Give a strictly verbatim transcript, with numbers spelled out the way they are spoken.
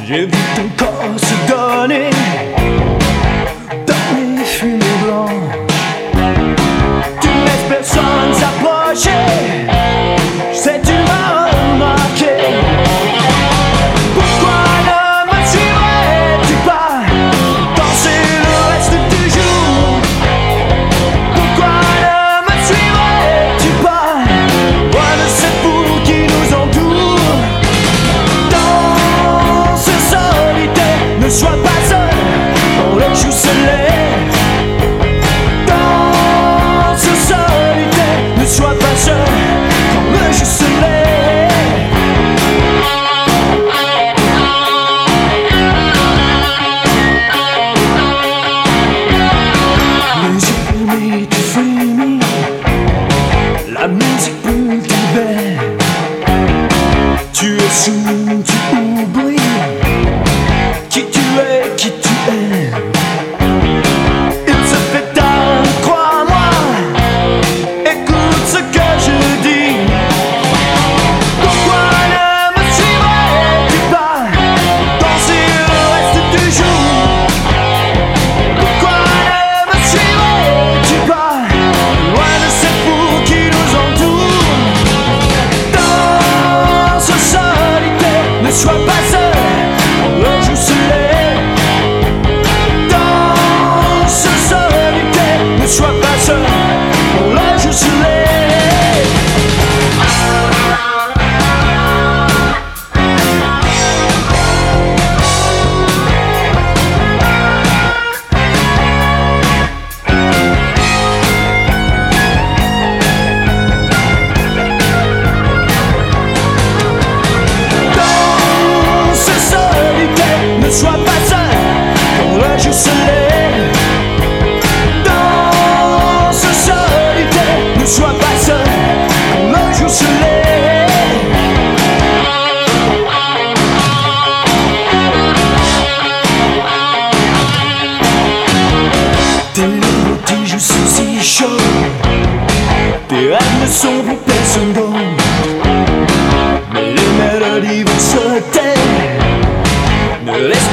J'ai vu ton corps se donner dans les fumées blanches. Tu laisses personne s'approcher. Je sais tu m'as remarqué. Pourquoi ne me suivrais-tu pas danser le reste du jour? Pourquoi ne me suivrais-tu pas loin de cette foule qui nous entoure? Dans ce solitaire, ne sois pas seul quand le jour se lève. Dans ce solitaire, ne sois pas seul quand le jour se lève. Les yeux fermés, tu frémis, la musique brûle tes veines. Tu es sous, tu oublies qui tu es, qui tu aimes. Il se fait tard, crois-moi, écoute ce que je dis. Pourquoi ne me suivrais-tu pas danser le reste du jour? Pourquoi ne me suivrais-tu pas loin de cette foule qui nous entoure? Dans ce solitaire, ne sois pas seul quand le jour se lève. Dans ce solitaire, ne sois pas seul quand le jour se lève. Dans ce solitaire, ne sois pas seul quand le jour se lève. Dans ce solitaire, ne sois pas seul quand le jour se lève. Tes lèvres, tes joues sont si chaudes, tes rêves ne sont pour personne d'autre. Mais les mélodies vont se taire. Ne laisse